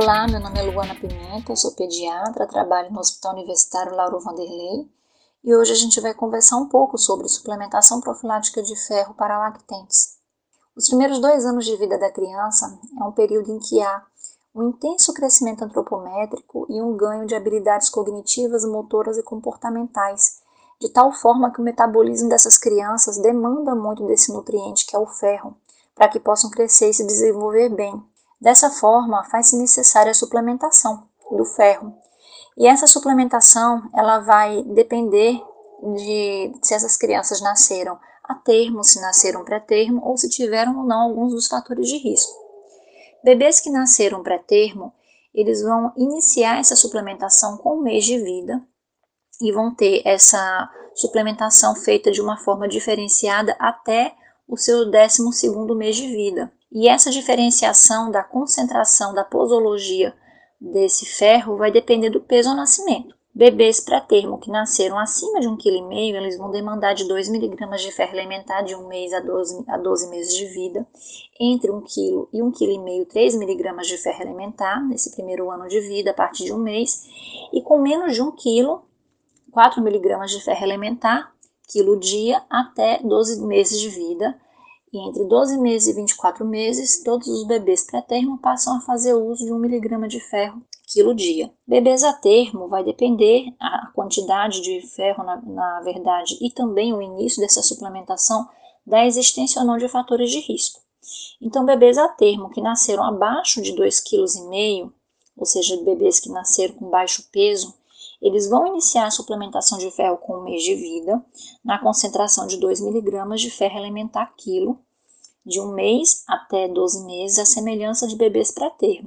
Olá, meu nome é Luana Pimenta, eu sou pediatra, trabalho no Hospital Universitário Lauro Vanderlei e hoje a gente vai conversar um pouco sobre suplementação profilática de ferro para lactentes. Os primeiros 2 anos de vida da criança é um período em que há um intenso crescimento antropométrico e um ganho de habilidades cognitivas, motoras e comportamentais, de tal forma que o metabolismo dessas crianças demanda muito desse nutriente que é o ferro, para que possam crescer e se desenvolver bem. Dessa forma, faz-se necessária a suplementação do ferro. E essa suplementação, ela vai depender de se essas crianças nasceram a termo, se nasceram pré-termo ou se tiveram ou não alguns dos fatores de risco. Bebês que nasceram pré-termo, eles vão iniciar essa suplementação com 1 mês de vida e vão ter essa suplementação feita de uma forma diferenciada até o seu 12º mês de vida. E essa diferenciação da concentração da posologia desse ferro vai depender do peso ao nascimento. Bebês pré-termo que nasceram acima de 1,5 kg, eles vão demandar de 2 mg de ferro elementar de 1 mês a 12 meses de vida, entre 1 kg e 1,5 kg, 3 mg de ferro elementar nesse primeiro ano de vida, a partir de 1 mês, e com menos de 1 kg, 4 mg de ferro elementar, quilo dia, até 12 meses de vida. E entre 12 meses e 24 meses, todos os bebês pré-termo passam a fazer uso de 1 mg de ferro quilo dia. Bebês a termo vai depender a quantidade de ferro, na verdade, e também o início dessa suplementação da existência ou não de fatores de risco. Então, bebês a termo que nasceram abaixo de 2,5 kg, ou seja, bebês que nasceram com baixo peso, eles vão iniciar a suplementação de ferro com 1 mês de vida, na concentração de 2 mg de ferro elementar quilo, de 1 mês até 12 meses, a semelhança de bebês pré-termo.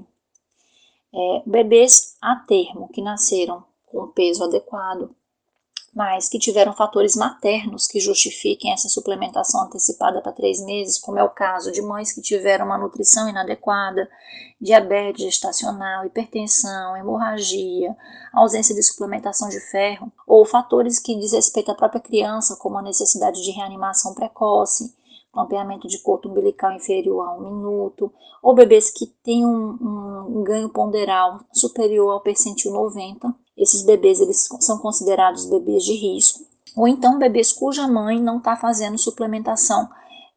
Bebês a termo que nasceram com peso adequado, mas que tiveram fatores maternos que justifiquem essa suplementação antecipada para 3 meses, como é o caso de mães que tiveram uma nutrição inadequada, diabetes gestacional, hipertensão, hemorragia, ausência de suplementação de ferro, ou fatores que diz respeito à própria criança, como a necessidade de reanimação precoce, clampeamento de coto umbilical inferior a 1 minuto, ou bebês que têm um ganho ponderal superior ao percentil 90. Esses bebês eles são considerados bebês de risco. Ou então bebês cuja mãe não está fazendo suplementação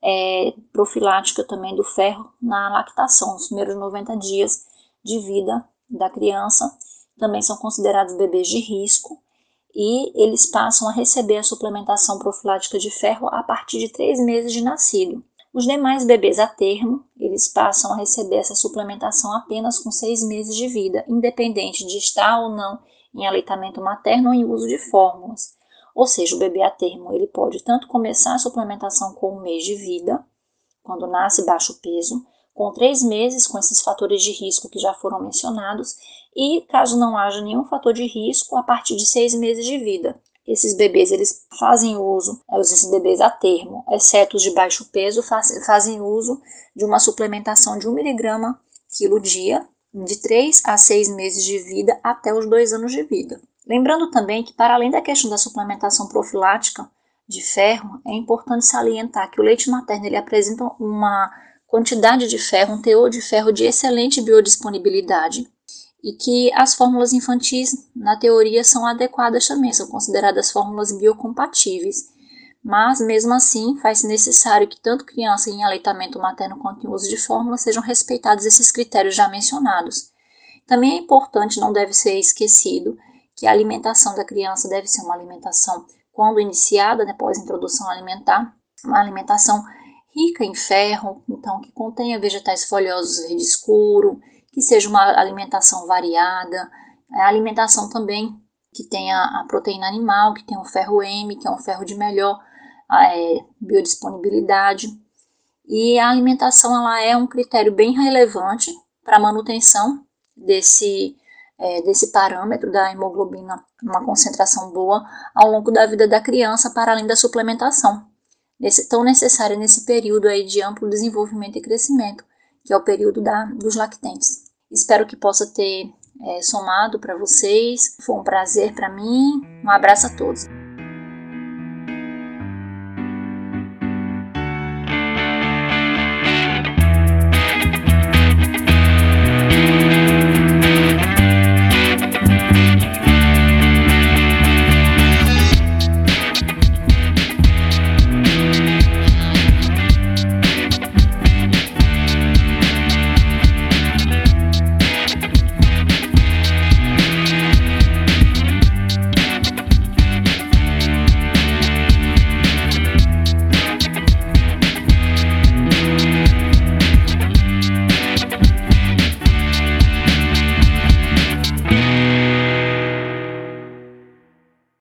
profilática também do ferro na lactação. Os primeiros 90 dias de vida da criança também são considerados bebês de risco. E eles passam a receber a suplementação profilática de ferro a partir de 3 meses de nascido. Os demais bebês a termo, eles passam a receber essa suplementação apenas com 6 meses de vida, independente de estar ou não em aleitamento materno ou em uso de fórmulas. Ou seja, o bebê a termo ele pode tanto começar a suplementação com 1 mês de vida, quando nasce baixo peso, com 3 meses com esses fatores de risco que já foram mencionados, e caso não haja nenhum fator de risco, a partir de 6 meses de vida. Esses bebês eles fazem uso, esses bebês a termo, exceto os de baixo peso, fazem uso de uma suplementação de 1 mg quilo dia, de 3 a 6 meses de vida até os 2 anos de vida. Lembrando também que, para além da questão da suplementação profilática de ferro, é importante salientar que o leite materno ele apresenta uma quantidade de ferro, um teor de ferro de excelente biodisponibilidade e que as fórmulas infantis, na teoria, são adequadas também, são consideradas fórmulas biocompatíveis. Mas, mesmo assim, faz necessário que tanto criança em aleitamento materno quanto em uso de fórmula sejam respeitados esses critérios já mencionados. Também é importante, não deve ser esquecido, que a alimentação da criança deve ser uma alimentação, quando iniciada, após a introdução alimentar, uma alimentação rica em ferro, então que contenha vegetais folhosos verde escuro, que seja uma alimentação variada, a alimentação também que tenha a proteína animal, que tenha o ferro M, que é um ferro de melhor biodisponibilidade. E a alimentação ela é um critério bem relevante para a manutenção desse parâmetro da hemoglobina, uma concentração boa ao longo da vida da criança, para além da suplementação, tão necessária nesse período aí de amplo desenvolvimento e crescimento, que é o período dos lactentes. Espero que possa ter somado para vocês, foi um prazer para mim, um abraço a todos.